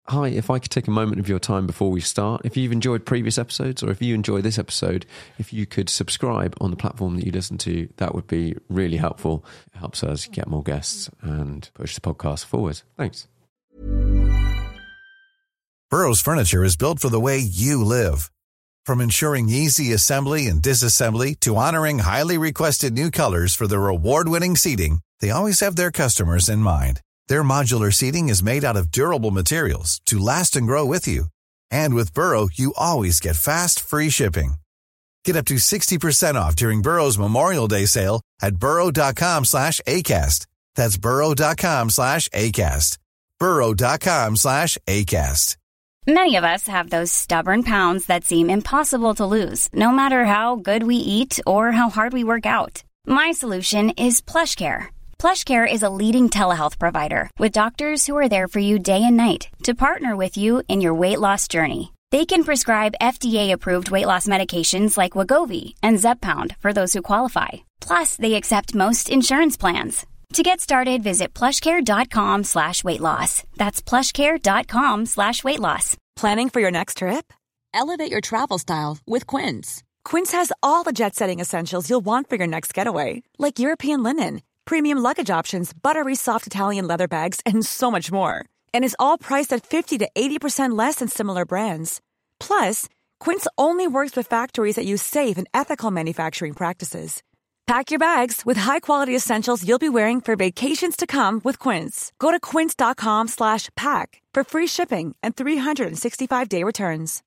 Hi, if I could take a moment of your time before we start, if you've enjoyed previous episodes or if you enjoy this episode, if you could subscribe on the platform that you listen to, that would be really helpful. It helps us get more guests and push the podcast forward. Thanks. Burrow's furniture is built for the way you live. From ensuring easy assembly and disassembly to honoring highly requested new colors for their award-winning seating, they always have their customers in mind. Their modular seating is made out of durable materials to last and grow with you. And with Burrow, you always get fast, free shipping. Get up to 60% off during Burrow's Memorial Day sale at burrow.com/ACAST. That's burrow.com/ACAST. burrow.com/ACAST. Many of us have those stubborn pounds that seem impossible to lose, no matter how good we eat or how hard we work out. My solution is PlushCare. PlushCare is a leading telehealth provider with doctors who are there for you day and night to partner with you in your weight loss journey. They can prescribe FDA-approved weight loss medications like Wegovy and Zepbound for those who qualify. Plus, they accept most insurance plans. To get started, visit plushcare.com/weightloss. That's plushcare.com/weightloss. Planning for your next trip? Elevate your travel style with Quince. Quince has all the jet-setting essentials you'll want for your next getaway, like European linen, premium luggage options, buttery soft Italian leather bags, and so much more. And is all priced at 50 to 80% less than similar brands. Plus, Quince only works with factories that use safe and ethical manufacturing practices. Pack your bags with high-quality essentials you'll be wearing for vacations to come with Quince. Go to quince.com/pack for free shipping and 365-day returns.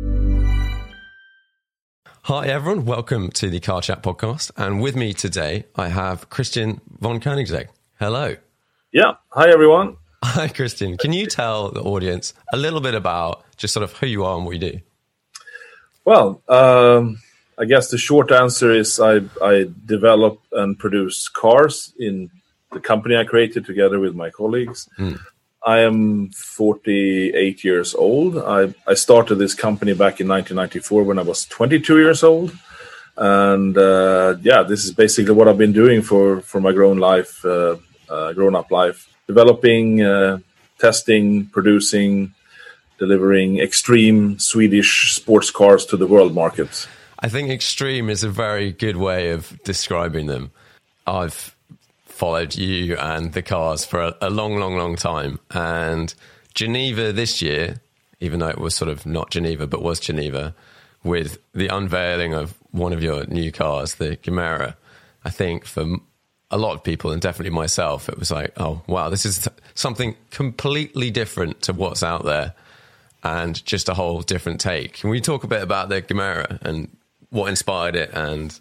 Hi, everyone. Welcome to the Car Chat podcast. And with me today, I have Christian von Koenigsegg. Hello. Yeah. Hi, everyone. Hi, Christian. Can you tell the audience a little bit about just sort of who you are and what you do? Well, I guess the short answer is I develop and produce cars in the company I created together with my colleagues. I am 48 years old. I started this company back in 1994 when I was 22 years old. And this is basically what I've been doing for my grown up life. Developing, testing, producing, delivering extreme Swedish sports cars to the world market. I think extreme is a very good way of describing them. I've followed you and the cars for a long time. And Geneva this year, even though it was sort of not Geneva, but was Geneva, with the unveiling of one of your new cars, the Gemera, I think for a lot of people, and definitely myself, it was like, oh, wow, this is something completely different to what's out there and just a whole different take. Can we talk a bit about the Gemera and what inspired it? And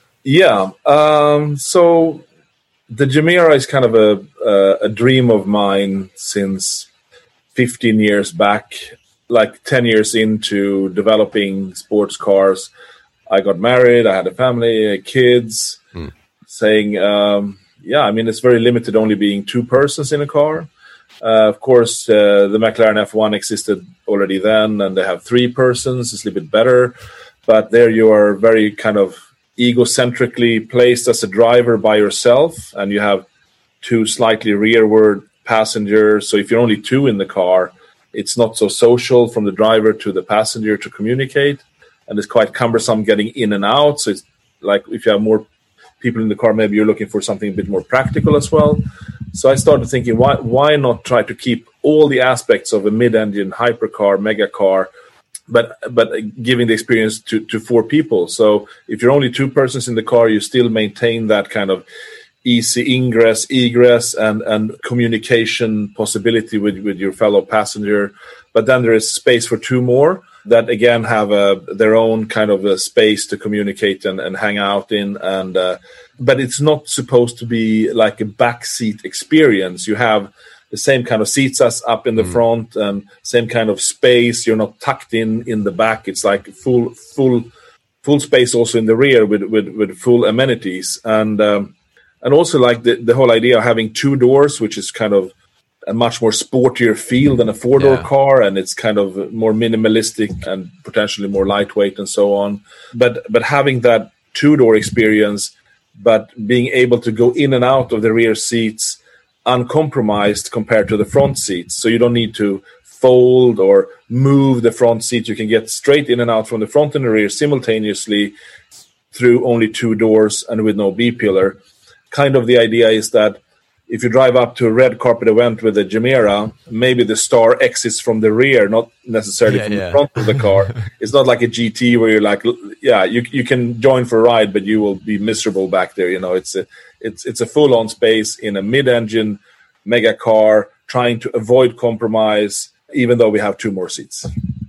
so the Gemera is kind of a dream of mine since 15 years back, like 10 years into developing sports cars. I got married, I had a family, kids, saying, it's very limited only being two persons in a car. Of course, the McLaren F1 existed already then, and they have three persons. It's a little bit better. But there you are very kind of egocentrically placed as a driver by yourself, and you have two slightly rearward passengers. So if you're only two in the car, it's not so social from the driver to the passenger to communicate, and it's quite cumbersome getting in and out. So it's like if you have more people in the car, maybe you're looking for something a bit more practical as well. So I started thinking, why not try to keep all the aspects of a mid-engine hypercar, mega car, but giving the experience to four people. So if you're only two persons in the car, you still maintain that kind of easy ingress, egress, and communication possibility with your fellow passenger. But then there is space for two more that, again, have their own kind of a space to communicate and hang out in. But it's not supposed to be like a backseat experience. You have the same kind of seats as up in the front and same kind of space. You're not tucked in the back. It's like full space also in the rear with full amenities. And also like the whole idea of having two doors, which is kind of a much more sportier feel than a four-door car, and it's kind of more minimalistic and potentially more lightweight and so on. But having that two-door experience, but being able to go in and out of the rear seats uncompromised compared to the front seats. So you don't need to fold or move the front seat. You can get straight in and out from the front and the rear simultaneously through only 2 doors and with no B-pillar. Kind of the idea is that if you drive up to a red carpet event with a Gemera, maybe the star exits from the rear, not necessarily from the front of the car. It's not like a GT where you're like, you can join for a ride, but you will be miserable back there. You know, it's a full-on space in a mid-engine mega car, trying to avoid compromise, even though we have 2 more seats.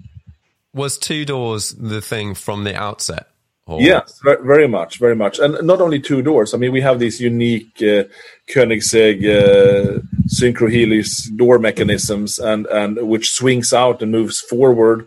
Was 2 doors the thing from the outset? Or? Yes, very much, very much. And not only 2 doors. I mean, we have these unique Koenigsegg Synchro Helix door mechanisms, and which swings out and moves forward.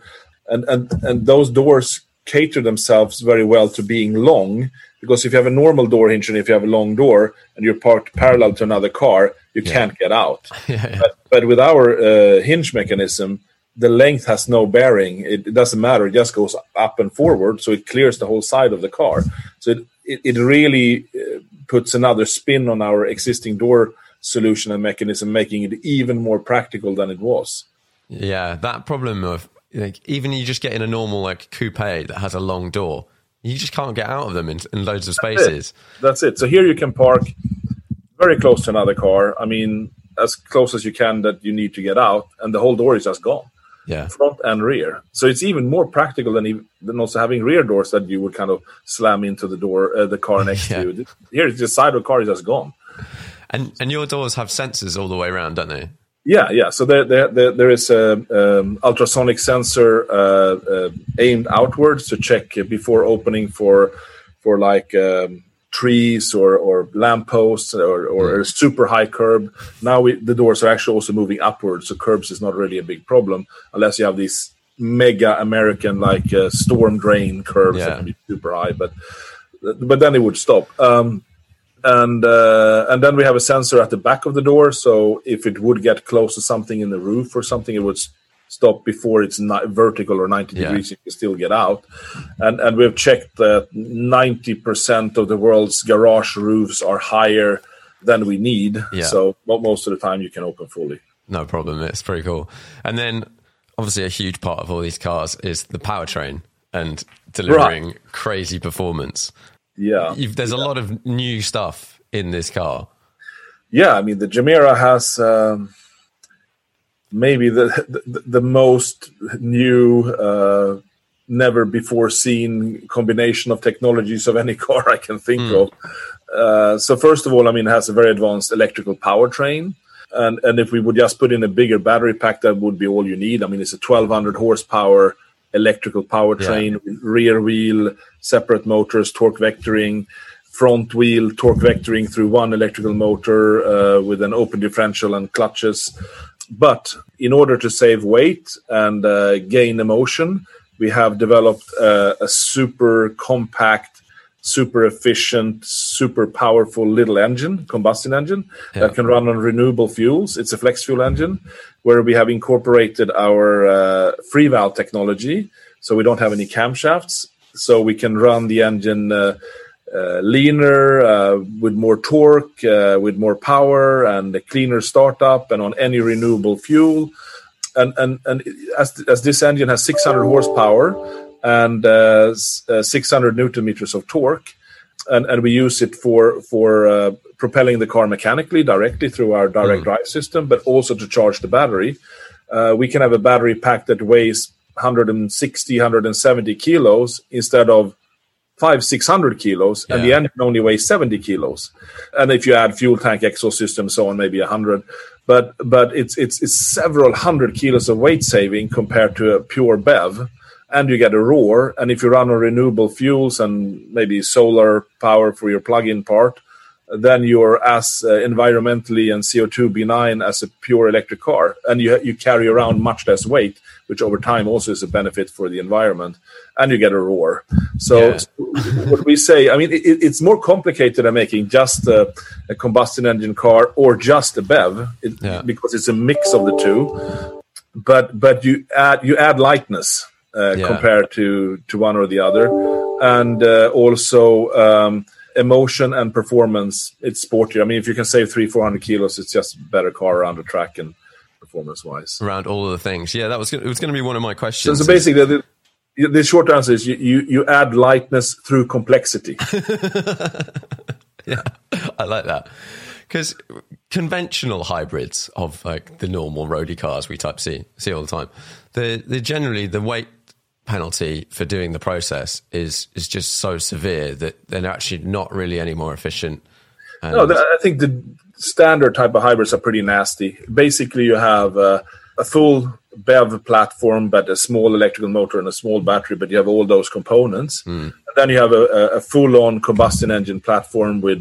And those doors cater themselves very well to being long, because if you have a normal door hinge and if you have a long door and you're parked parallel to another car, you can't get out. But with our hinge mechanism, the length has no bearing. It doesn't matter. It just goes up and forward, so it clears the whole side of the car. So it really puts another spin on our existing door solution and mechanism, making it even more practical than it was. Yeah, that problem of even you just get in a normal like coupe that has a long door, you just can't get out of them in loads of spaces. That's it. So here you can park very close to another car. I mean, as close as you can that you need to get out, and the whole door is just gone. Yeah, front and rear. So it's even more practical than also having rear doors that you would kind of slam into the door, the car next to you. Here, the side of the car is just gone. And your doors have sensors all the way around, don't they? Yeah. So there is a ultrasonic sensor aimed outwards to check before opening for like trees or lampposts or a super high curb. Now the doors are actually also moving upwards, so curbs is not really a big problem unless you have these mega American like storm drain curbs that can be super high. But then it would stop. And then we have a sensor at the back of the door, so if it would get close to something in the roof or something, it would stop before it's not vertical or 90 degrees. You can still get out. And we've checked that 90% of the world's garage roofs are higher than we need. So most of the time you can open fully. No problem. It's pretty cool. And then obviously a huge part of all these cars is the powertrain and delivering crazy performance. There's a lot of new stuff in this car. I mean, the Gemera has maybe the most new, never before seen combination of technologies of any car I can think of. So first of all, I mean, it has a very advanced electrical powertrain. And if we would just put in a bigger battery pack, that would be all you need. I mean, it's a 1,200 horsepower electrical powertrain, rear wheel, separate motors, torque vectoring, front wheel, torque vectoring through one electrical motor with an open differential and clutches. But in order to save weight and gain emotion, we have developed a super compact, super efficient, super powerful little engine, combustion engine, that can run on renewable fuels. It's a flex fuel engine where we have incorporated our free valve technology. So we don't have any camshafts. So we can run the engine leaner, with more torque, with more power and a cleaner startup and on any renewable fuel. And as this engine has 600 horsepower and 600 newton meters of torque, and we use it for propelling the car mechanically directly through our direct drive system, but also to charge the battery. We can have a battery pack that weighs 160, 170 kilos instead of 500-600 kilos, and the engine only weighs 70 kilos. And if you add fuel tank, exhaust system, so on, maybe 100. But it's several hundred kilos of weight saving compared to a pure BEV. And you get a roar. And if you run on renewable fuels and maybe solar power for your plug-in part, then you're as environmentally and CO2 benign as a pure electric car. And you carry around much less weight, which over time also is a benefit for the environment. And you get a roar. So what we say, I mean, it's more complicated than making just a combustion engine car or just a BEV, because it's a mix of the two. But you add lightness compared to one or the other. And also emotion and performance. It's sportier. I mean, if you can save 300-400 kilos, it's just a better car around the track and performance-wise. Around all of the things. Yeah, it was going to be one of my questions. So basically, the short answer is you add lightness through complexity. Yeah, I like that. Because conventional hybrids of like the normal roadie cars we see all the time, they're generally the weight penalty for doing the process is just so severe that they're actually not really any more efficient. No, I think the standard type of hybrids are pretty nasty. Basically, you have a full BEV platform, but a small electrical motor and a small battery, but you have all those components. And then you have a full-on combustion engine platform with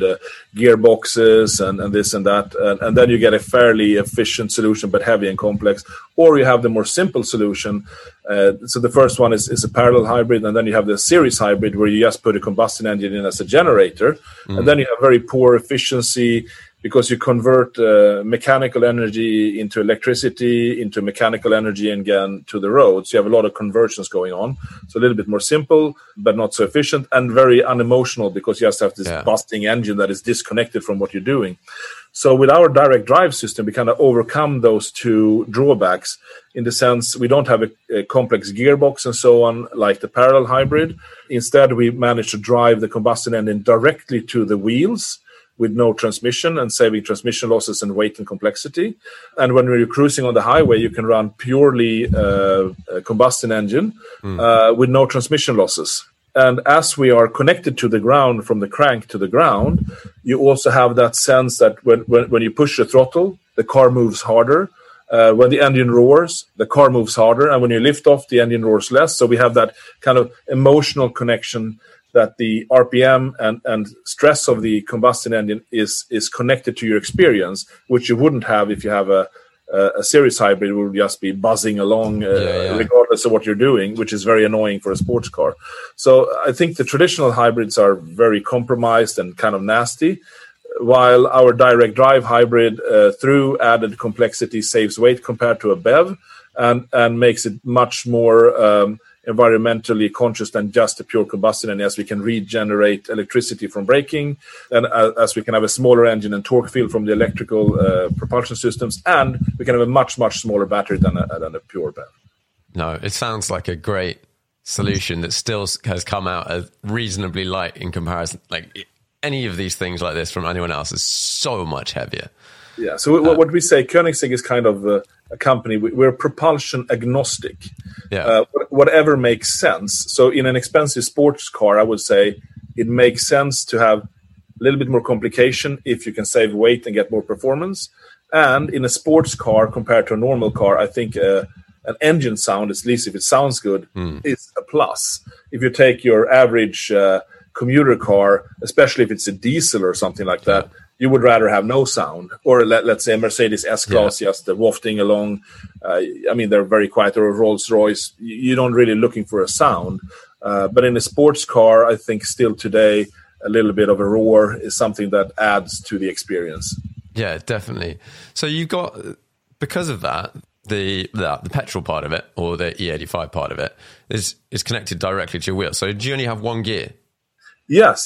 gearboxes and this and that. And then you get a fairly efficient solution, but heavy and complex. Or you have the more simple solution. So the first one is a parallel hybrid, and then you have the series hybrid where you just put a combustion engine in as a generator. And then you have very poor efficiency, because you convert mechanical energy into electricity, into mechanical energy, and again to the road. So you have a lot of conversions going on. So a little bit more simple, but not so efficient, and very unemotional, because you just have this busting engine that is disconnected from what you're doing. So with our direct drive system, we kind of overcome those two drawbacks in the sense we don't have a complex gearbox and so on like the parallel hybrid. Instead, we manage to drive the combustion engine directly to the wheels with no transmission and saving transmission losses and weight and complexity. And when you're cruising on the highway, you can run purely a combustion engine with no transmission losses. And as we are connected to the ground from the crank to the ground, you also have that sense that when you push the throttle, the car moves harder. When the engine roars, the car moves harder. And when you lift off, the engine roars less. So we have that kind of emotional connection that the RPM and stress of the combustion engine is connected to your experience, which you wouldn't have if you have a series hybrid. It would just be buzzing along regardless of what you're doing, which is very annoying for a sports car. So I think the traditional hybrids are very compromised and kind of nasty, while our direct drive hybrid, through added complexity, saves weight compared to a BEV and makes it much more environmentally conscious than just a pure combustion engine, as we can regenerate electricity from braking, and as we can have a smaller engine and torque field from the electrical propulsion systems, and we can have a much smaller battery than a pure BEV. No, it sounds like a great solution that still has come out as reasonably light in comparison. Like any of these things like this from anyone else is so much heavier. Yeah, so what we say, Koenigsegg is kind of a company, we're propulsion agnostic. Yeah. Whatever makes sense. So in an expensive sports car, I would say it makes sense to have a little bit more complication if you can save weight and get more performance. And in a sports car compared to a normal car, I think an engine sound, at least if it sounds good, is a plus. If you take your average commuter car, especially if it's a diesel or something like that, you would rather have no sound. Or let's say a Mercedes S-Class, just wafting along. They're very quiet. Or a Rolls-Royce. You don't really looking for a sound. But in a sports car, I think still today, a little bit of a roar is something that adds to the experience. Yeah, definitely. So you've got, because of that, the petrol part of it, or the E85 part of it, is connected directly to your wheel. So do you only have one gear? Yes.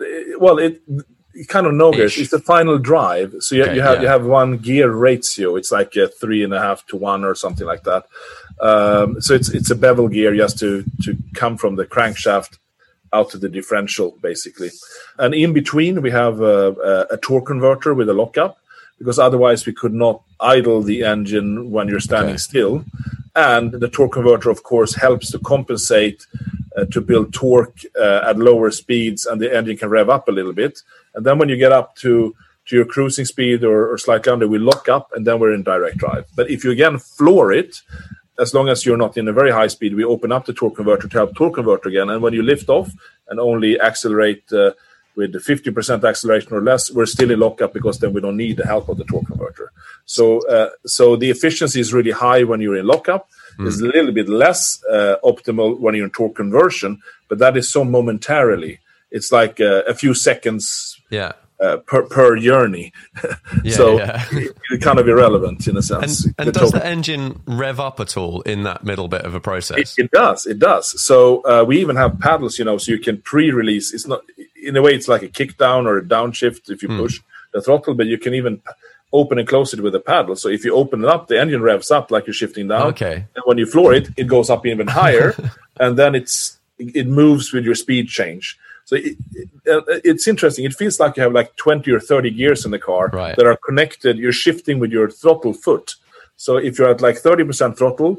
It kind of no gears. It's the final drive. So you have one gear ratio. It's like a 3.5 to 1 or something like that. So it's a bevel gear just to come from the crankshaft out to the differential, basically. And in between, we have a torque converter with a lockup, because otherwise we could not idle the engine when you're standing still. And the torque converter, of course, helps to compensate to build torque at lower speeds, and the engine can rev up a little bit. And then when you get up to your cruising speed or slightly under, we lock up, and then we're in direct drive. But if you again floor it, as long as you're not in a very high speed, we open up the torque converter to help torque convert again. And when you lift off and only accelerate with 50% acceleration or less, we're still in lockup, because then we don't need the help of the torque converter. So the efficiency is really high when you're in lockup. It's a little bit less optimal when you're in torque conversion, but that is so momentarily. It's like a few seconds per journey. It's kind of irrelevant in a sense. And does the engine rev up at all in that middle bit of a process? It does. So we even have paddles, so you can pre-release. It's not, in a way, it's like a kick down or a downshift if you push the throttle, but you can even open and close it with a paddle. So if you open it up, the engine revs up like you're shifting down. Okay. And when you floor it, it goes up even higher, and then it moves with your speed change. So it's interesting. It feels like you have like 20 or 30 gears in the car that are connected. You're shifting with your throttle foot. So if you're at like 30% throttle,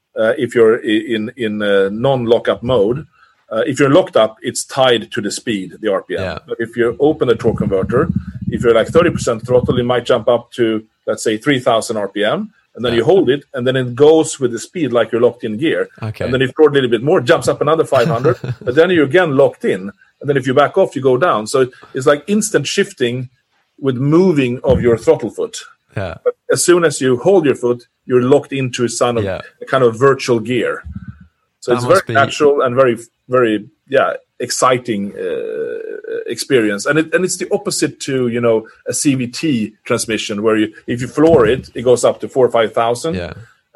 if you're in non-lockup mode, if you're locked up, it's tied to the speed, the RPM. Yeah. But if you open the torque converter, if you're like 30% throttle, it might jump up to, let's say, 3,000 RPM. And then you hold it, and then it goes with the speed like you're locked in gear. Okay. And then if you floor a little bit more, it jumps up another 500. But then you're again locked in. And then if you back off, you go down. So it's like instant shifting with moving of your throttle foot. Yeah. But as soon as you hold your foot, you're locked into a kind of virtual gear. So it's very natural and very, very, exciting experience. And it's the opposite to, a CVT transmission where if you floor it, it goes up to 4,000 or 5,000. Yeah.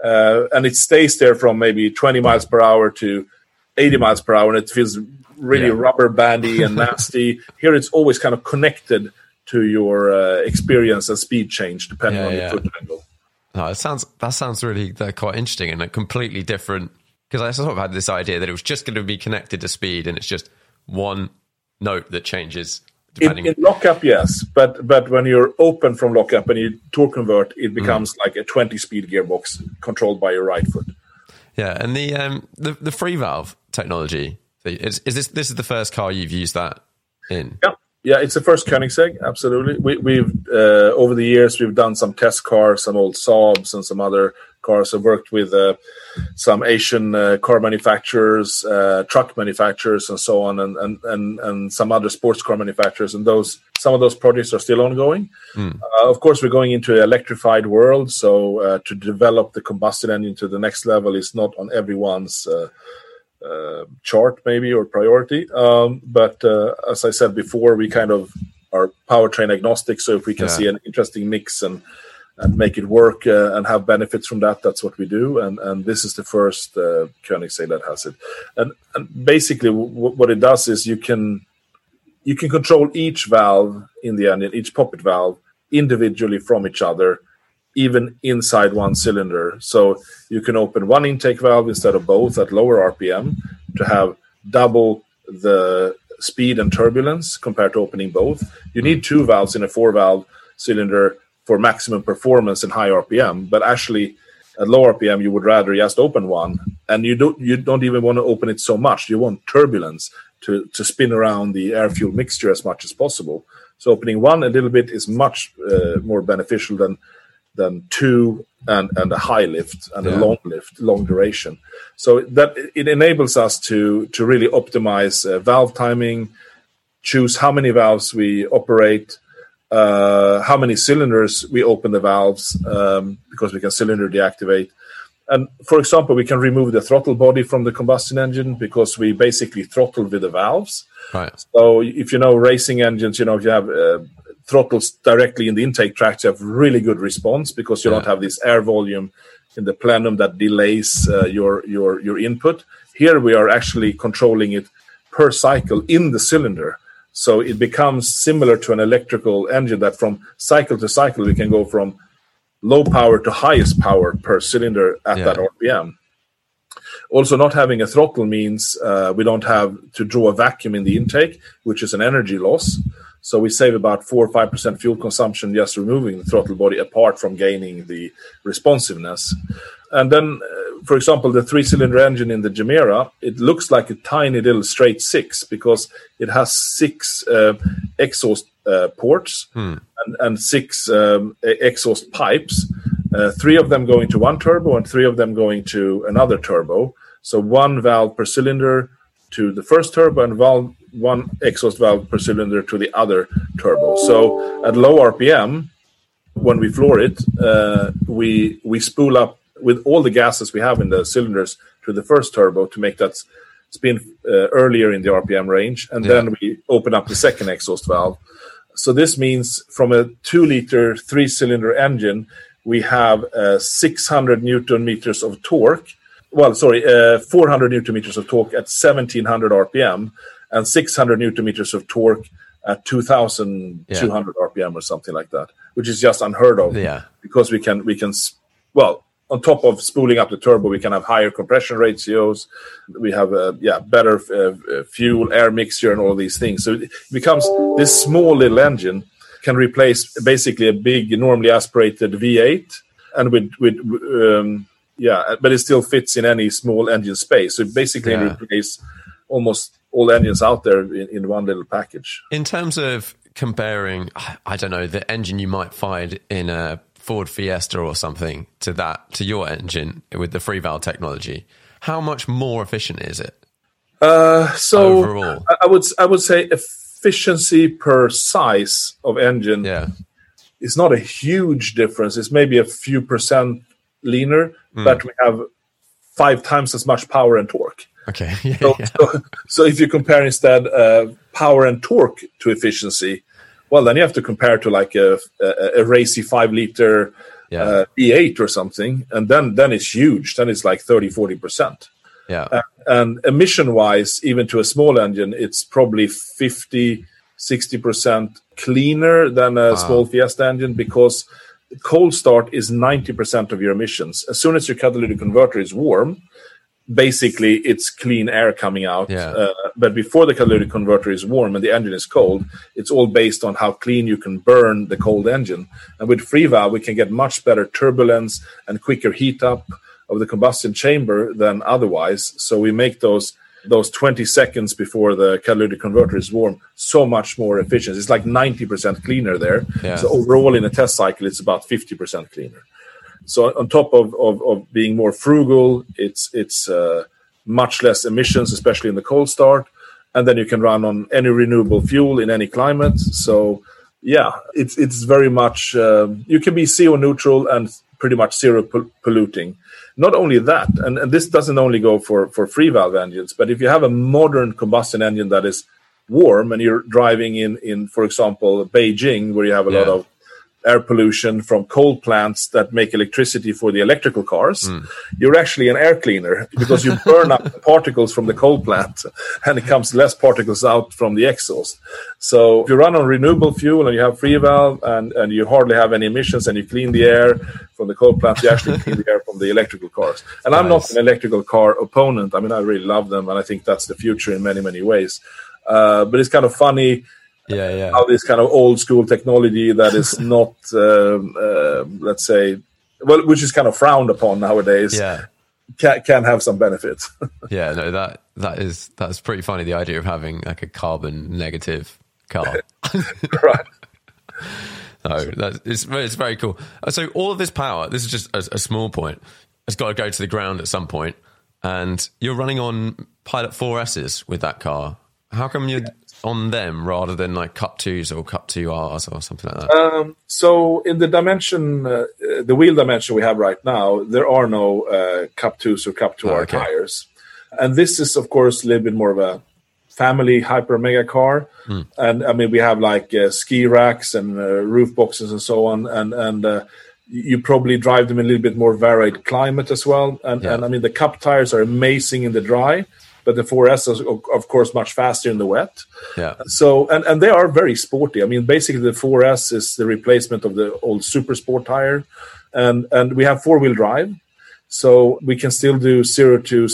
And it stays there from maybe 20 miles per hour to 80 miles per hour. And it feels really rubber bandy and nasty. Here it's always kind of connected to your experience and speed change depending on your foot angle. No, that sounds really quite interesting and completely different. Because I sort of had this idea that it was just going to be connected to speed, and it's just one note that changes depending. In lockup, yes, but when you're open from lockup and you torque convert, it becomes like a 20-speed gearbox controlled by your right foot. Yeah, and the free valve technology is this is the first car you've used that in? Yeah, it's the first Koenigsegg. Absolutely, we've over the years we've done some test cars, some old Saabs, and some other cars. I've worked with some Asian car manufacturers, truck manufacturers, and so on, and some other sports car manufacturers. And some of those projects are still ongoing. Of course, we're going into an electrified world, so to develop the combustion engine to the next level is not on everyone's chart, maybe, or priority. But as I said before, we kind of are powertrain agnostic. So if we can see an interesting mix and make it work and have benefits from that, that's what we do. And this is the first Koenigsegg that has it. And basically what it does is you can control each valve in the engine, each poppet valve, individually from each other, even inside one cylinder. So you can open one intake valve instead of both at lower RPM to have double the speed and turbulence compared to opening both. You need two valves in a 4-valve cylinder for maximum performance and high RPM, but actually at low RPM you would rather just open one, and you don't even want to open it so much. You want turbulence to spin around the air-fuel mixture as much as possible. So opening one a little bit is much more beneficial than two and a high lift and a long lift, long duration. So that it enables us to really optimize valve timing, choose how many valves we operate, how many cylinders we open the valves, because we can cylinder deactivate. And for example, we can remove the throttle body from the combustion engine because we basically throttle with the valves. Right. So if you know racing engines, if you have throttles directly in the intake tracks, you have really good response because you don't have this air volume in the plenum that delays your input. Here we are actually controlling it per cycle in the cylinder. So it becomes similar to an electrical engine that from cycle to cycle, we can go from low power to highest power per cylinder at that RPM. Also, not having a throttle means we don't have to draw a vacuum in the intake, which is an energy loss. So we save about 4 or 5% fuel consumption just removing the throttle body, apart from gaining the responsiveness. And then, for example, the 3-cylinder engine in the Gemera, it looks like a tiny little straight 6 because it has 6 exhaust ports and 6 exhaust pipes, 3 of them going to one turbo and 3 of them going to another turbo. So one valve per cylinder to the first turbo and one exhaust valve per cylinder to the other turbo. So at low RPM, when we floor it, we spool up with all the gases we have in the cylinders to the first turbo to make that spin earlier in the RPM range. And then we open up the second exhaust valve. So this means from a 2-liter 3-cylinder engine, we have 600 Newton meters of torque. 400 Newton meters of torque at 1700 RPM and 600 Newton meters of torque at 2200 RPM or something like that. which is just unheard of. Yeah. Because we can, on top of spooling up the turbo, we can have higher compression ratios. We have better fuel air mixture and all these things. So it becomes this small little engine can replace basically a big normally aspirated V8, and but it still fits in any small engine space. So it basically replaces almost all engines out there in one little package. In terms of comparing, I don't know, the engine you might find in a Ford Fiesta or something to your engine with the free valve technology, how much more efficient is it? Overall, I would say efficiency per size of engine is not a huge difference. It's maybe a few percent leaner, but we have 5 times as much power and torque. Okay. So if you compare instead power and torque to efficiency, well, then you have to compare to like a racy 5-liter V8 or something, and then it's huge. Then it's like 30-40%. Yeah. And emission-wise, even to a small engine, it's probably 50-60% cleaner than a small Fiesta engine, because cold start is 90% of your emissions. As soon as your catalytic converter is warm, basically it's clean air coming out. But before the catalytic converter is warm and the engine is cold, it's all based on how clean you can burn the cold engine. And with free valve, we can get much better turbulence and quicker heat up of the combustion chamber than otherwise. So we make those 20 seconds before the catalytic converter is warm so much more efficient. It's like 90% cleaner there. So overall in a test cycle, it's about 50% cleaner. So on top of being more frugal, it's much less emissions, especially in the cold start. And then you can run on any renewable fuel in any climate. So it's very much, you can be CO neutral and pretty much zero polluting. Not only that, and this doesn't only go for free valve engines, but if you have a modern combustion engine that is warm and you're driving in for example, Beijing, where you have a lot of air pollution from coal plants that make electricity for the electrical cars, you're actually an air cleaner, because you burn up the particles from the coal plant and it comes less particles out from the exhaust. So if you run on renewable fuel and you have free valve and you hardly have any emissions and you clean the air from the coal plant, you actually clean the air from the electrical cars. And I'm not an electrical car opponent. I mean, I really love them, and I think that's the future in many, many ways. But it's kind of funny how this kind of old school technology that is not, let's say, which is kind of frowned upon nowadays, can have some benefits. That's pretty funny, the idea of having like a carbon negative car. Right. No, it's very cool. So all of this power, this is just a small point, it's got to go to the ground at some point, and you're running on Pilot 4S's with that car. How come you're on them rather than like Cup 2s or Cup 2Rs or something like that? So in the dimension, the wheel dimension we have right now, there are no Cup 2s or Cup 2R tires. And this is, of course, a little bit more of a family hyper mega car. And I mean, we have like ski racks and roof boxes and so on. And you probably drive them in a little bit more varied climate as well. And I mean, the Cup tires are amazing in the dry, but the 4S is, of course, much faster in the wet. So, and they are very sporty. I mean, basically the 4S is the replacement of the old Super Sport tire. And we have 4-wheel drive, so we can still do 0 to...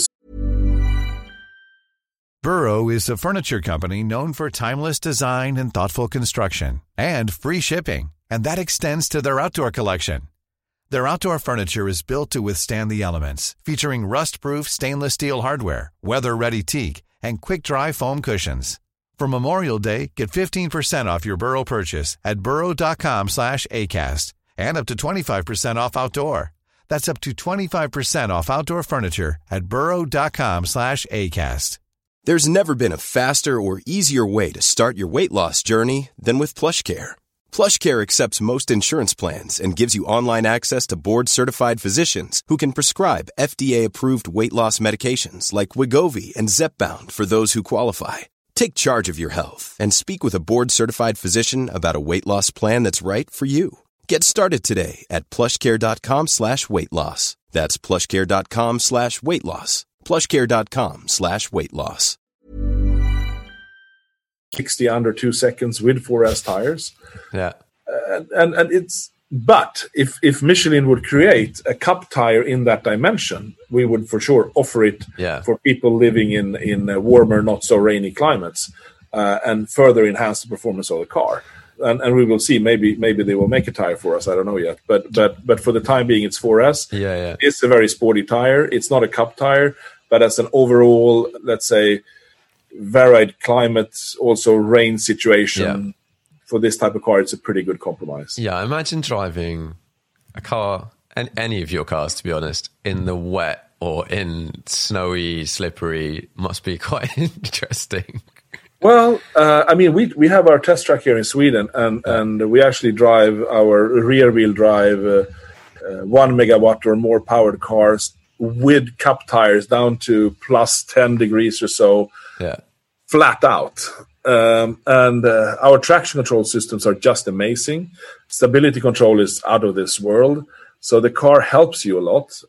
Burrow is a furniture company known for timeless design and thoughtful construction, and free shipping. And that extends to their outdoor collection. Their outdoor furniture is built to withstand the elements, featuring rust-proof stainless steel hardware, weather-ready teak, and quick-dry foam cushions. For Memorial Day, get 15% off your Burrow purchase at burrow.com/ACAST and up to 25% off outdoor. That's up to 25% off outdoor furniture at burrow.com/ACAST. There's never been a faster or easier way to start your weight loss journey than with PlushCare. PlushCare accepts most insurance plans and gives you online access to board-certified physicians who can prescribe FDA-approved weight loss medications like Wegovy and Zepbound for those who qualify. Take charge of your health and speak with a board-certified physician about a weight loss plan that's right for you. Get started today at plushcare.com/weight-loss. That's plushcare.com/weight-loss. plushcare.com/weight-loss. 60 under 2 seconds with 4S tires. and it's. But if Michelin would create a cup tire in that dimension, we would for sure offer it for people living in warmer, not so rainy climates, and further enhance the performance of the car. And we will see. Maybe they will make a tire for us. I don't know yet. But for the time being, it's 4S. It's a very sporty tire. It's not a cup tire, but as an overall, let's say, varied climate, also rain situation. Yeah. For this type of car, it's a pretty good compromise. Yeah, imagine driving a car, and any of your cars, to be honest, in the wet or in snowy, slippery, must be quite interesting. Well, I mean, we have our test track here in Sweden, and we actually drive our rear-wheel drive 1 megawatt or more powered cars with cup tires down to plus 10 degrees or so, flat out. And our traction control systems are just amazing. Stability control is out of this world, so the car helps you a lot.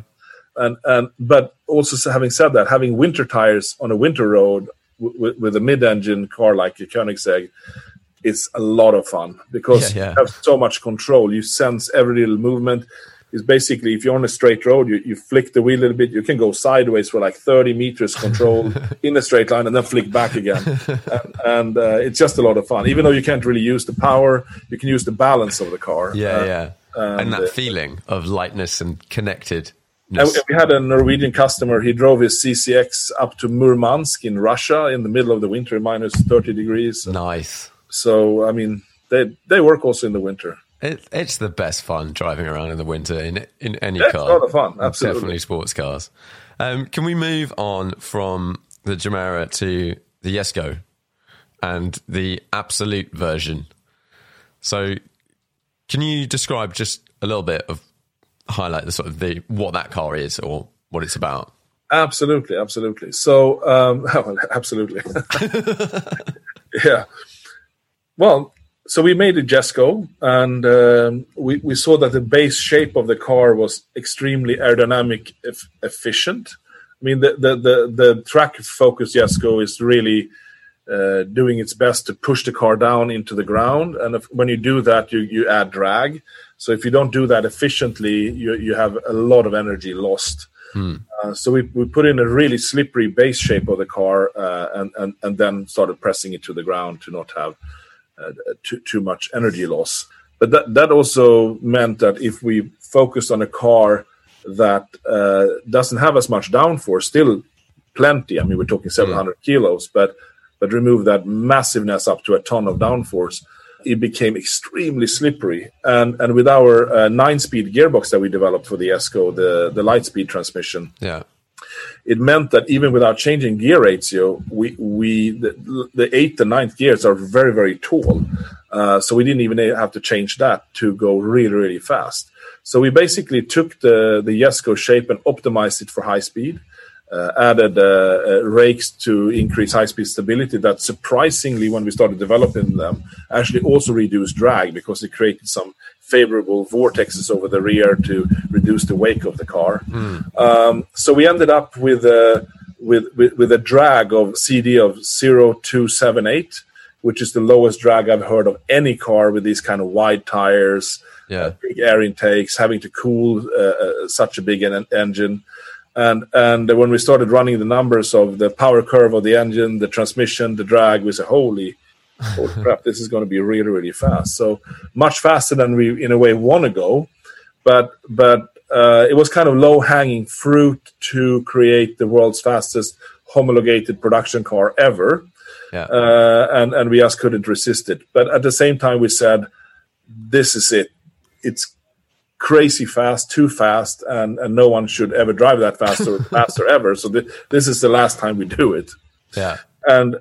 But also, having said that, having winter tires on a winter road with a mid-engine car like a Koenigsegg is a lot of fun because you have so much control. You sense every little movement. Is basically, if you're on a straight road, you flick the wheel a little bit, you can go sideways for like 30 meters control in a straight line and then flick back again. And it's just a lot of fun. Even though you can't really use the power, you can use the balance of the car. And that feeling of lightness and connectedness. And we had a Norwegian customer. He drove his CCX up to Murmansk in Russia in the middle of the winter, minus 30 degrees. Nice. So, I mean, they work also in the winter. It's the best fun driving around in the winter in any car. It's a lot of fun, absolutely. Definitely sports cars. Can we move on from the Gemera to the Jesko and the Absolute version? So can you describe just a little bit of, highlight the sort of what that car is or what it's about? Absolutely. So, absolutely. Yeah. Well, so we made a Jesko, and we saw that the base shape of the car was extremely aerodynamic efficient. I mean, the track-focused Jesko is really doing its best to push the car down into the ground, and when you do that, you add drag. So if you don't do that efficiently, you have a lot of energy lost. So we put in a really slippery base shape of the car, and then started pressing it to the ground to not have too much energy loss. But that also meant that if we focused on a car that doesn't have as much downforce, still plenty. I mean, we're talking 700 kilos, but remove that massiveness up to a ton of downforce, it became extremely slippery. And with our 9-speed gearbox that we developed for the Jesko, the Lightspeed transmission, it meant that even without changing gear ratio, the 8th and 9th gears are very, very tall. So we didn't even have to change that to go really, really fast. So we basically took the Jesko shape and optimized it for high speed. Added rakes to increase high-speed stability that surprisingly, when we started developing them, actually also reduced drag because it created some favorable vortexes over the rear to reduce the wake of the car. So we ended up with a drag of CD of 0.278, which is the lowest drag I've heard of any car with these kind of wide tires, big air intakes, having to cool such a big engine. And when we started running the numbers of the power curve of the engine, the transmission, the drag, we said, holy crap, this is going to be really, really fast. So much faster than we, in a way, want to go. But it was kind of low-hanging fruit to create the world's fastest homologated production car ever. And we just couldn't resist it. But at the same time, we said, this is it. It's crazy fast, too fast, and no one should ever drive that faster ever. So this is the last time we do it. And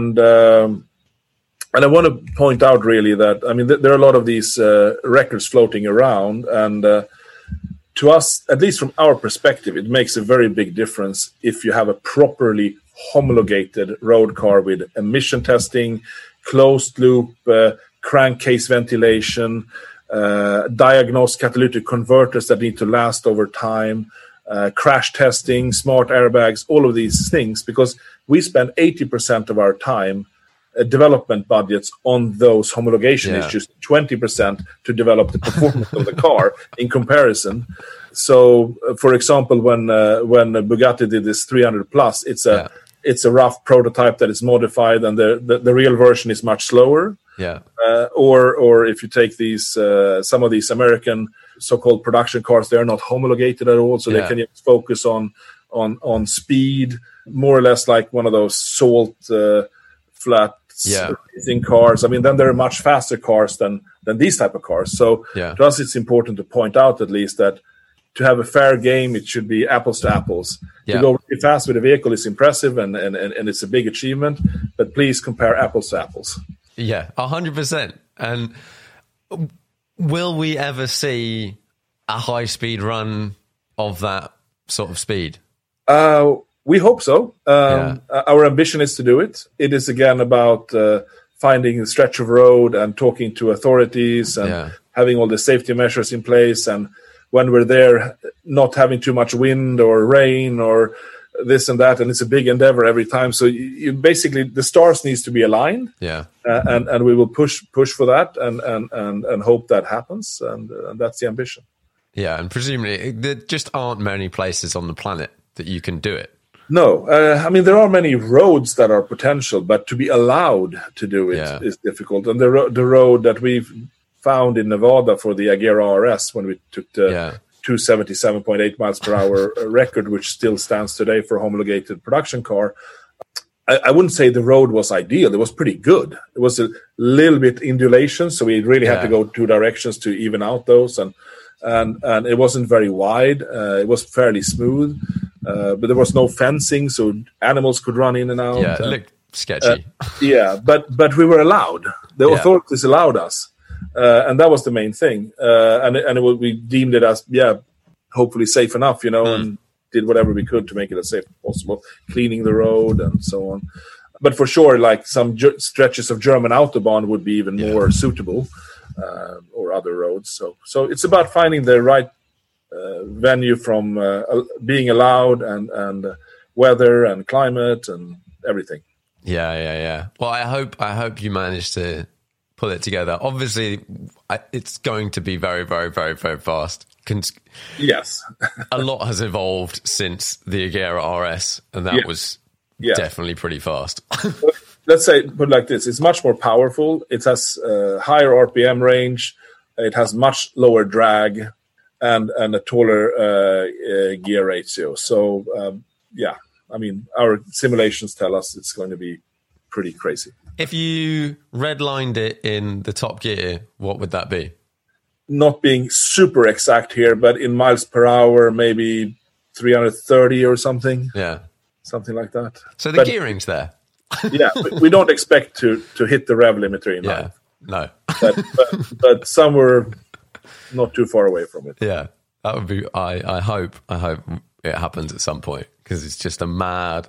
I want to point out really that, I mean, there are a lot of these records floating around, and to us, at least from our perspective, it makes a very big difference if you have a properly homologated road car with emission testing, closed loop, crankcase ventilation, diagnosed catalytic converters that need to last over time, crash testing, smart airbags, all of these things, because we spend 80% of our time development budgets on those homologation issues, 20% to develop the performance of the car in comparison. So, for example, when Bugatti did this 300 Plus, it's a rough prototype that is modified, and the real version is much slower. Yeah. Or if you take these some of these American so-called production cars, they're not homologated at all, so they can just focus on speed, more or less like one of those salt flat racing cars. I mean, then there are much faster cars than these type of cars. So to us, it's important to point out at least that to have a fair game, it should be apples to apples. To go really fast with a vehicle is impressive and it's a big achievement, but please compare apples to apples. Yeah, 100%. And will we ever see a high-speed run of that sort of speed? We hope so. Our ambition is to do it. It is, again, about finding a stretch of road and talking to authorities and having all the safety measures in place. And when we're there, not having too much wind or rain or this and that. And it's a big endeavor every time. So you basically, the stars needs to be aligned. Yeah. And we will push for that and hope that happens. And that's the ambition. Yeah. And presumably there just aren't many places on the planet that you can do it. No, I mean, there are many roads that are potential, but to be allowed to do it is difficult. And the road that we've found in Nevada for the Agera RS, when we took the 277.8 miles per hour record, which still stands today for a homologated production car, I wouldn't say the road was ideal. It was pretty good. It was a little bit indulation, so we really had to go two directions to even out those. And it wasn't very wide. It was fairly smooth. But there was no fencing, so animals could run in and out. Yeah, it looked sketchy. But we were allowed. The authorities allowed us, and that was the main thing. And we deemed it as hopefully safe enough, and did whatever we could to make it as safe as possible, cleaning the road and so on. But for sure, like some stretches of German Autobahn would be even more suitable, or other roads. So it's about finding the right venue from being allowed and weather and climate and everything. Yeah. Well, I hope you managed to pull it together. Obviously, it's going to be very, very, very, very fast. Yes. A lot has evolved since the Agera RS, and that was definitely pretty fast. Let's say, put it like this, it's much more powerful. It has higher RPM range. It has much lower drag. And a taller gear ratio. So, I mean, our simulations tell us it's going to be pretty crazy. If you redlined it in the top gear, what would that be? Not being super exact here, but in miles per hour, maybe 330 or something. Yeah. Something like that. So the gearing's there. We don't expect to hit the rev limiter in life. No. but somewhere not too far away from it. Yeah, that would be. I hope it happens at some point, because it's just a mad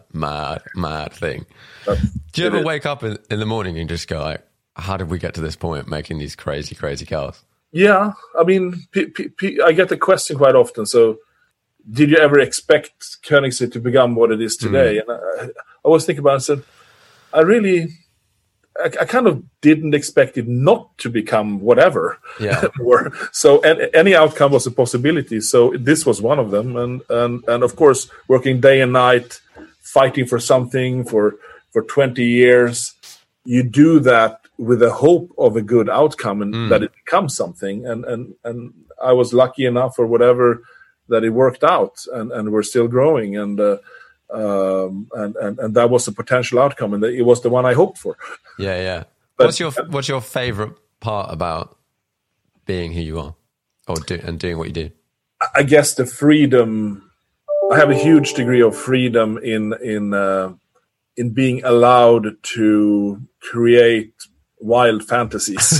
thing. Do you ever wake up in the morning and just go like, how did we get to this point, making these crazy cars? Yeah, I mean, I get the question quite often. So, did you ever expect Koenigsegg to become what it is today? And I was thinking about it and said, I kind of didn't expect it not to become whatever. Yeah. So any outcome was a possibility. So this was one of them. And of course, working day and night, fighting for something for 20 years, you do that with the hope of a good outcome and that it becomes something. And I was lucky enough or whatever that it worked out, and we're still growing. And that was a potential outcome, and it was the one I hoped for. Yeah. But, what's your favorite part about being who you are, and doing what you do? I guess the freedom. I have a huge degree of freedom in being allowed to create wild fantasies.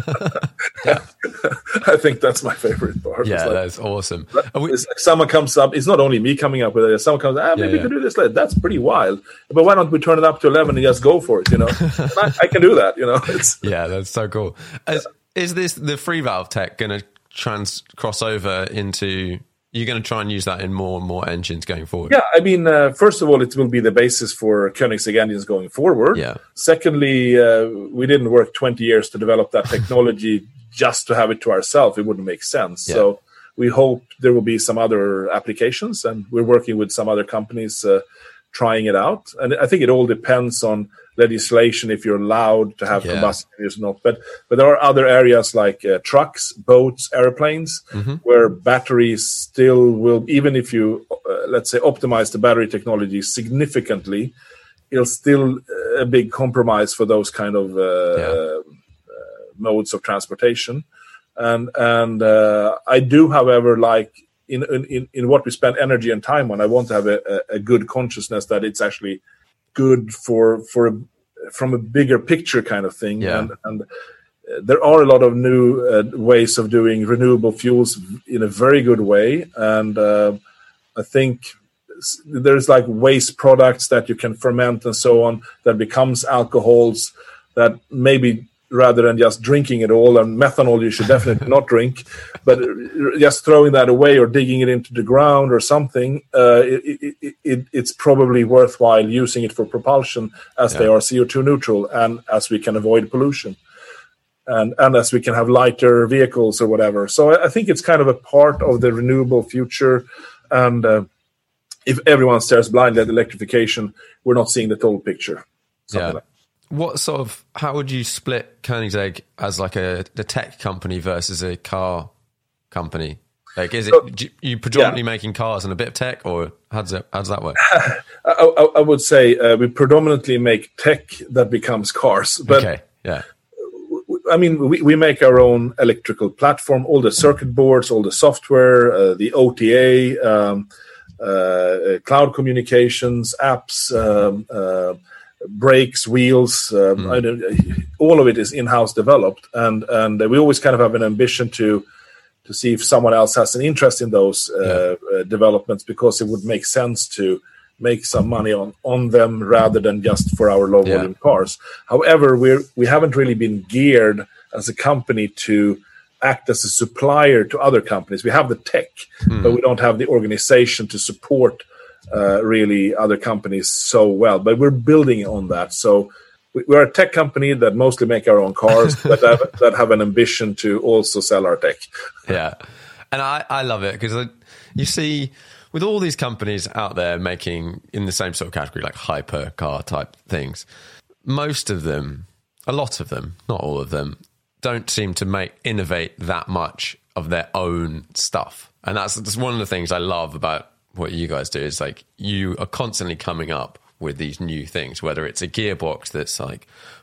I think that's my favorite part. Yeah, that's awesome. It's like someone comes up. It's not only me coming up with it. Someone comes, maybe we could do this. That's pretty wild. But why don't we turn it up to 11 and just go for it? I can do that. Yeah, that's so cool. Is this the free valve tech going to cross over into you're going to try and use that in more and more engines going forward? Yeah, I mean, first of all, it will be the basis for Koenigsegg engines going forward. Yeah. Secondly, we didn't work 20 years to develop that technology just to have it to ourselves. It wouldn't make sense. Yeah. So we hope there will be some other applications, and we're working with some other companies trying it out. And I think it all depends on legislation, if you're allowed to have combustion engines or not. But there are other areas like trucks, boats, airplanes, where batteries still will, even if you, let's say, optimize the battery technology significantly, it'll still a big compromise for those kind of modes of transportation. And I do, however, like in what we spend energy and time on, I want to have a good consciousness that it's actually good from a bigger picture kind of thing. Yeah. And there are a lot of new ways of doing renewable fuels in a very good way. And I think there's like waste products that you can ferment and so on that becomes alcohols that maybe rather than just drinking it all, and methanol you should definitely not drink, but just throwing that away or digging it into the ground or something, it's probably worthwhile using it for propulsion as they are CO2 neutral and as we can avoid pollution and as we can have lighter vehicles or whatever. So I think it's kind of a part of the renewable future. And if everyone stares blindly at electrification, we're not seeing the total picture. Something like that. What sort of, how would you split Koenigsegg as like a tech company versus a car company? Like, is it you predominantly making cars and a bit of tech, or how does that work? I would say we predominantly make tech that becomes cars. But okay, yeah. I mean, we make our own electrical platform, all the circuit boards, all the software, the OTA, cloud communications, apps, brakes, wheels, all of it is in-house developed, and we always kind of have an ambition to see if someone else has an interest in those developments, because it would make sense to make some money on them rather than just for our low volume cars. However, we haven't really been geared as a company to act as a supplier to other companies. We have the tech, but we don't have the organization to support really other companies so well, but we're building on that. So we're a tech company that mostly make our own cars, but that have an ambition to also sell our tech. Yeah, and I love it because you see with all these companies out there making in the same sort of category, like hypercar type things, most of them, a lot of them, not all of them, don't seem to innovate that much of their own stuff. And that's one of the things I love about what you guys do, is like you are constantly coming up with these new things, whether it's a gearbox that's like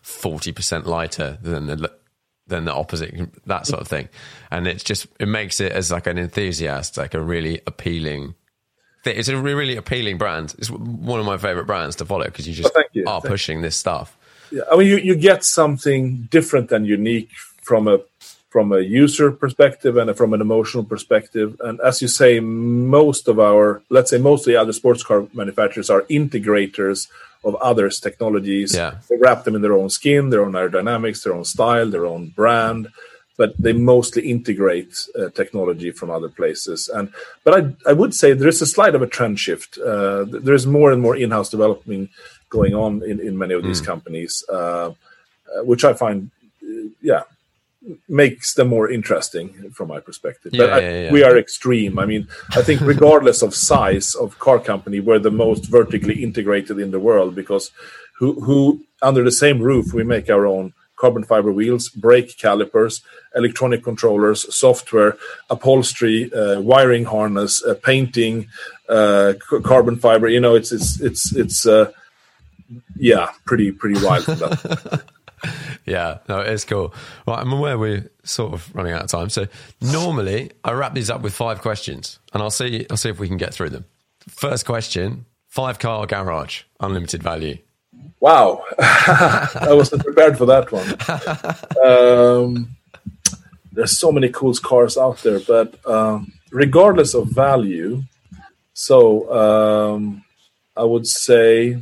40% lighter than the opposite, that sort of thing. And it makes it, as like an enthusiast, like a really appealing thing. It's a really appealing brand. It's one of my favorite brands to follow because you just are pushing this stuff. Yeah, I mean, you get something different and unique from a user perspective and from an emotional perspective. And as you say, most of the other sports car manufacturers are integrators of others' technologies. Yeah. They wrap them in their own skin, their own aerodynamics, their own style, their own brand, but they mostly integrate technology from other places. But I would say there is a slight of a trend shift. There is more and more in-house development going on in many of these companies, which I find, makes them more interesting from my perspective. We are extreme. I mean, I think regardless of size of car company, we're the most vertically integrated in the world, because who under the same roof, we make our own carbon fiber wheels, brake calipers, electronic controllers, software, upholstery, wiring harness, painting, carbon fiber. You know, it's pretty wild for that. Yeah, no, it's cool. Right, I'm aware we're sort of running out of time. So normally I wrap these up with 5 questions, and I'll see if we can get through them. First question: 5-car garage, unlimited value. Wow, I wasn't prepared for that one. There's so many cool cars out there, but regardless of value, so I would say.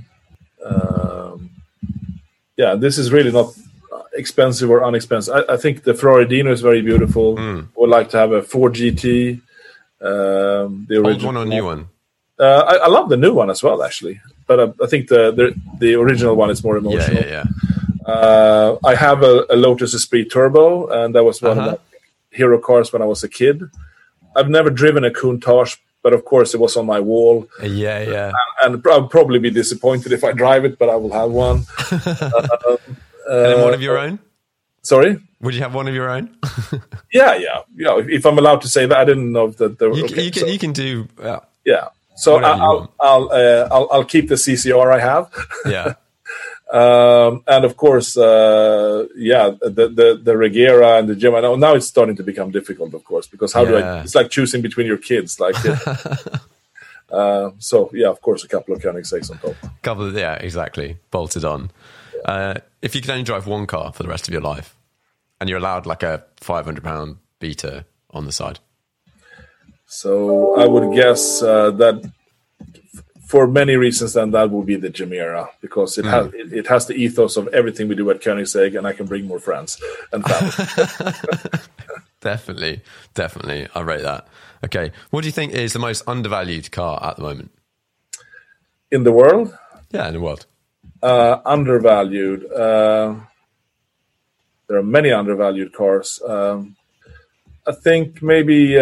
This is really not expensive or unexpensive. I think the Ferrari Dino is very beautiful. Would like to have a Ford GT. The original Old one or new one? I love the new one as well, actually. But I think the original one is more emotional. Yeah. I have a Lotus Esprit Turbo, and that was one of my hero cars when I was a kid. I've never driven a Countach, but of course it was on my wall. Yeah. And I'll probably be disappointed if I drive it, but I will have one. And one of your own? Sorry? Would you have one of your own? Yeah. If I'm allowed to say that, I didn't know that there. You can do. Yeah. So Whatever I'll keep the CCR I have. Yeah. And of course, the Regera and the Gemma. Now it's starting to become difficult, of course, because how do I? It's like choosing between your kids. Like, so yeah, of course, a couple of Koenigsegg's on top. Exactly, bolted on. If you could only drive one car for the rest of your life, and you're allowed like a £500 Beta on the side, so I would guess that. For many reasons, then that will be the Gemera, because it has the ethos of everything we do at Koenigsegg, and I can bring more friends and family. Definitely. I rate that. Okay, what do you think is the most undervalued car at the moment? In the world? Yeah, in the world. Undervalued. There are many undervalued cars. I think maybe...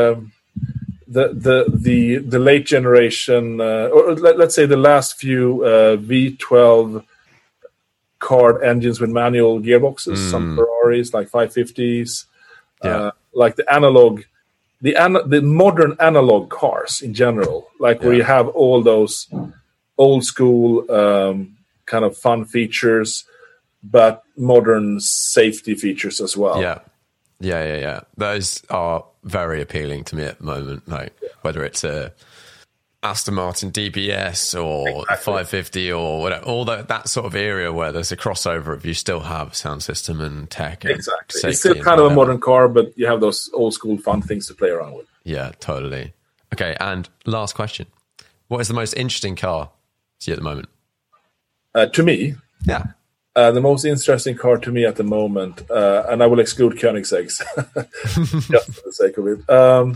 The late generation, or let's say the last few V12 card engines with manual gearboxes, some Ferraris like 550s, like the analog, the modern analog cars in general, like where you have all those old school kind of fun features, but modern safety features as well. Yeah. Those are very appealing to me at the moment. Like whether it's a Aston Martin DBS or 550 or whatever, all that sort of area where there's a crossover of you still have sound system and tech. And exactly. It's still kind of a modern car, but you have those old school fun things to play around with. Yeah, totally. Okay, and last question. What is the most interesting car to you at the moment? To me? Yeah. The most interesting car to me at the moment, and I will exclude Koenigsegg's just for the sake of it.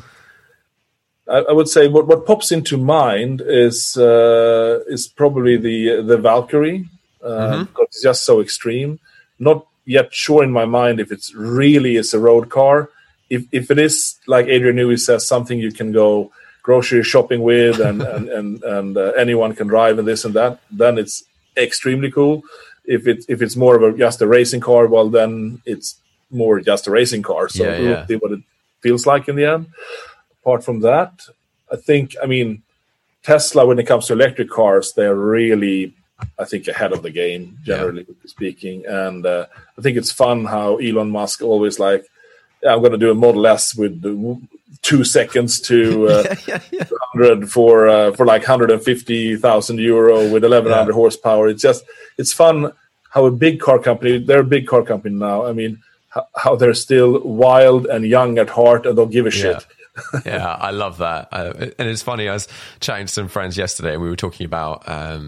I would say what pops into mind is probably the Valkyrie, because it's just so extreme. Not yet sure in my mind if it's really is a road car. If it is, like Adrian Newey says, something you can go grocery shopping with and anyone can drive and this and that, then it's extremely cool. If it's more of just a racing car, well, then it's more just a racing car. So we'll see what it feels like in the end. Apart from that, I mean, Tesla, when it comes to electric cars, they're really, I think, ahead of the game, generally speaking. And I think it's fun how Elon Musk always like, I'm going to do a Model S with 2 seconds to 100 for like €150,000 with 1,100 horsepower. It's fun how a big car company, they're a big car company now. I mean, how they're still wild and young at heart and don't give a shit. Yeah, I love that. And it's funny, I was chatting to some friends yesterday and we were talking about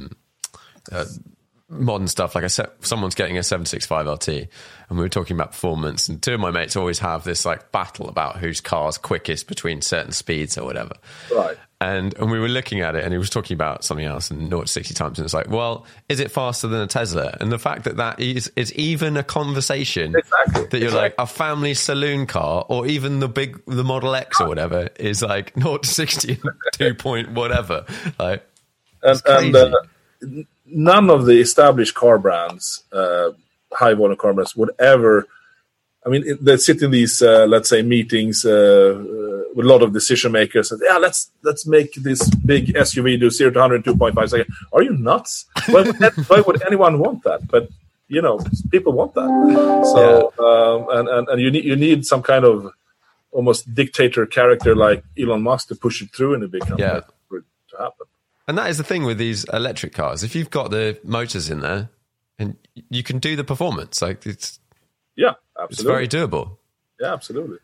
modern stuff. Like someone's getting a 765 LT and we were talking about performance, and two of my mates always have this like battle about whose car's quickest between certain speeds or whatever. Right. And we were looking at it and he was talking about something else and 0 to 60 times, and it's like, well, is it faster than a Tesla? And the fact that is even a conversation that you're like a family saloon car or even the Model X or whatever is like 0 to 60 2 point whatever. Like, and none of the established car brands, high volume car brands, would ever. I mean, they sit in these, let's say, meetings with a lot of decision makers. And, let's make this big SUV do 0 to 100 in 2.5 seconds. Are you nuts? Why would anyone want that? But people want that. So, and you need some kind of almost dictator character like Elon Musk to push it through in a big company for it to happen. And that is the thing with these electric cars. If you've got the motors in there, and you can do the performance, like it's absolutely, it's very doable. Yeah, absolutely.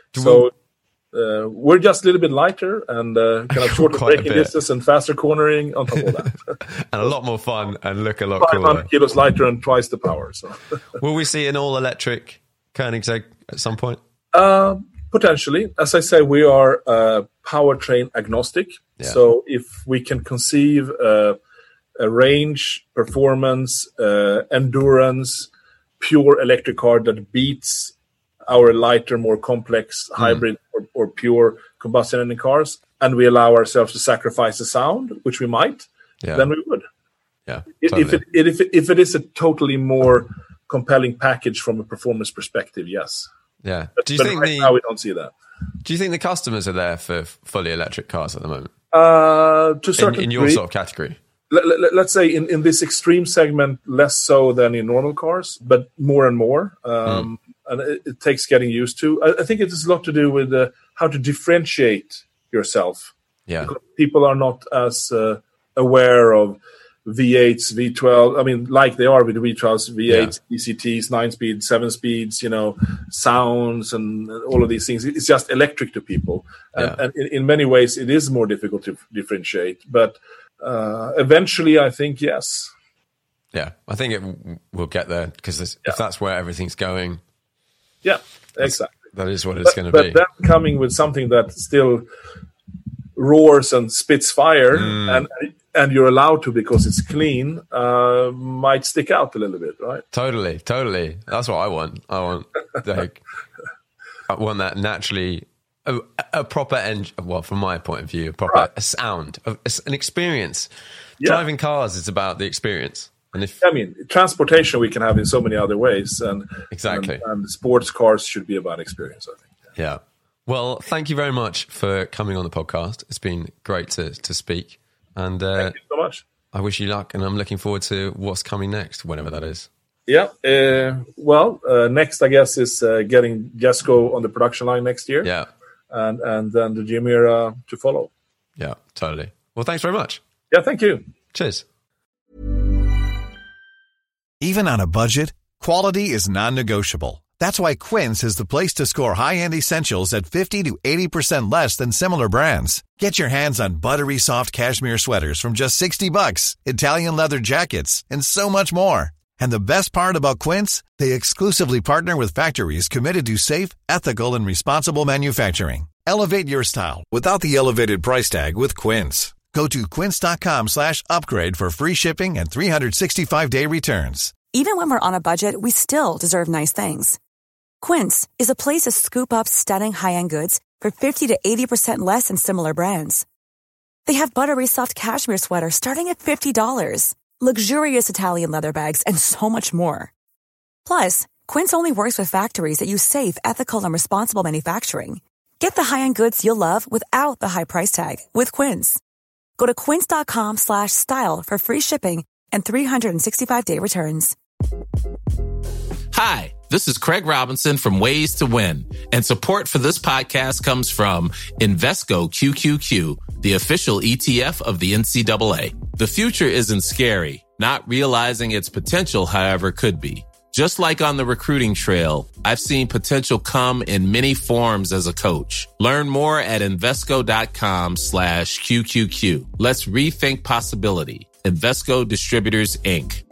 We're just a little bit lighter and kind of shorter braking distance and faster cornering on top of that, and a lot more fun and look a lot 500 cooler. kilos lighter and twice the power. So, will we see an all electric Koenigsegg at some point? Potentially. As I say, we are powertrain agnostic. Yeah. So if we can conceive a range, performance, endurance, pure electric car that beats our lighter, more complex hybrid or pure combustion engine cars, and we allow ourselves to sacrifice the sound, which we might, then we would. Yeah, totally. If it is a totally more compelling package from a performance perspective, yes. Yeah. But now we don't see that. Do you think the customers are there for fully electric cars at the moment? To a certain in your degree, sort of category? let's say in this extreme segment, less so than in normal cars, but more and more. And it takes getting used to. I think it has a lot to do with how to differentiate yourself. Yeah. Because people are not as aware of V8s, V12. I mean, like they are with V12s, V8s, ECTs, 9-speed, 7-speeds, sounds and all of these things. It's just electric to people. And in many ways, it is more difficult to differentiate. But eventually, I think, yes. Yeah, I think it will get there because if that's where everything's going. Yeah, exactly. That is what it's going to be. But then coming with something that still roars and spits fire and you're allowed to because it's clean, might stick out a little bit, right? Totally. That's what I want. I want that naturally, a proper engine. Well, from my point of view, a sound, an experience. Yeah. Driving cars is about the experience. And transportation we can have in so many other ways, and exactly, and sports cars should be about experience, I think. Yeah. Well, thank you very much for coming on the podcast. It's been great to speak, and thank you so much. I wish you luck, and I'm looking forward to what's coming next, whenever that is. Yeah. Next, I guess, is getting Jesko on the production line next year. Yeah. And then the Gemera to follow. Yeah, totally. Well, thanks very much. Yeah, thank you. Cheers. Even on a budget, quality is non-negotiable. That's why Quince is the place to score high-end essentials at 50 to 80% less than similar brands. Get your hands on buttery soft cashmere sweaters from just $60, Italian leather jackets, and so much more. And the best part about Quince, they exclusively partner with factories committed to safe, ethical, and responsible manufacturing. Elevate your style without the elevated price tag with Quince. Go to quince.com/upgrade for free shipping and 365-day returns. Even when we're on a budget, we still deserve nice things. Quince is a place to scoop up stunning high-end goods for 50 to 80% less than similar brands. They have buttery soft cashmere sweaters starting at $50, luxurious Italian leather bags, and so much more. Plus, Quince only works with factories that use safe, ethical, and responsible manufacturing. Get the high-end goods you'll love without the high price tag with Quince. Go to quince.com/style for free shipping and 365-day returns. Hi, this is Craig Robinson from Ways to Win, and support for this podcast comes from Invesco QQQ, the official ETF of the NCAA. The future isn't scary. Not realizing its potential, however, could be. Just like on the recruiting trail, I've seen potential come in many forms as a coach. Learn more at Invesco.com/QQQ. Let's rethink possibility. Invesco Distributors, Inc.